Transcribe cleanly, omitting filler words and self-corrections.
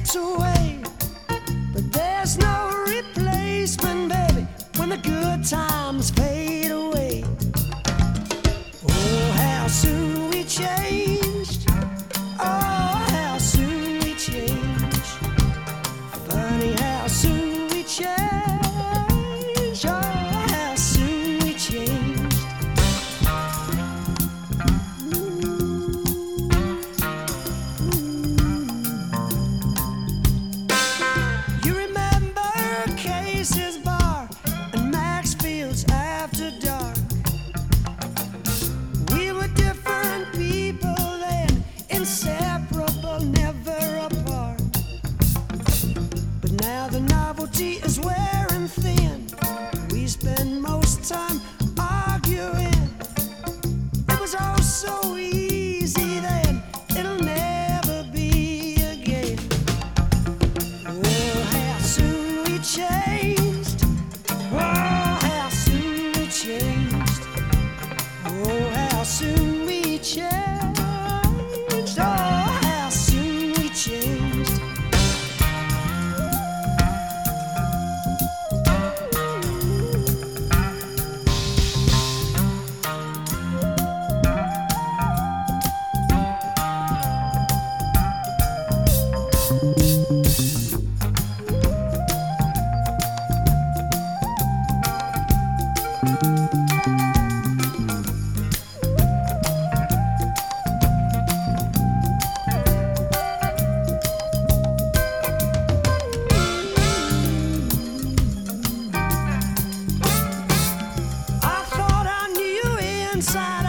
slips away. But there's no replacement, baby, when the good times fade away. Oh, how soon we changed. Oh, how soon we changed. Funny how soon we changed. Oh, how soon we changed. You remember Casey's Bar and Maxfield's After Dark. We were different people then, inseparable, never apart. But now the novelty is wearing thin. We spend most time arguing. It was all so easy then, it'll never be again. Oh, how soon we changed. Oh, how soon we changed. Oh, how soon we changed. Oh, how soon we changed. I thought I knew you inside.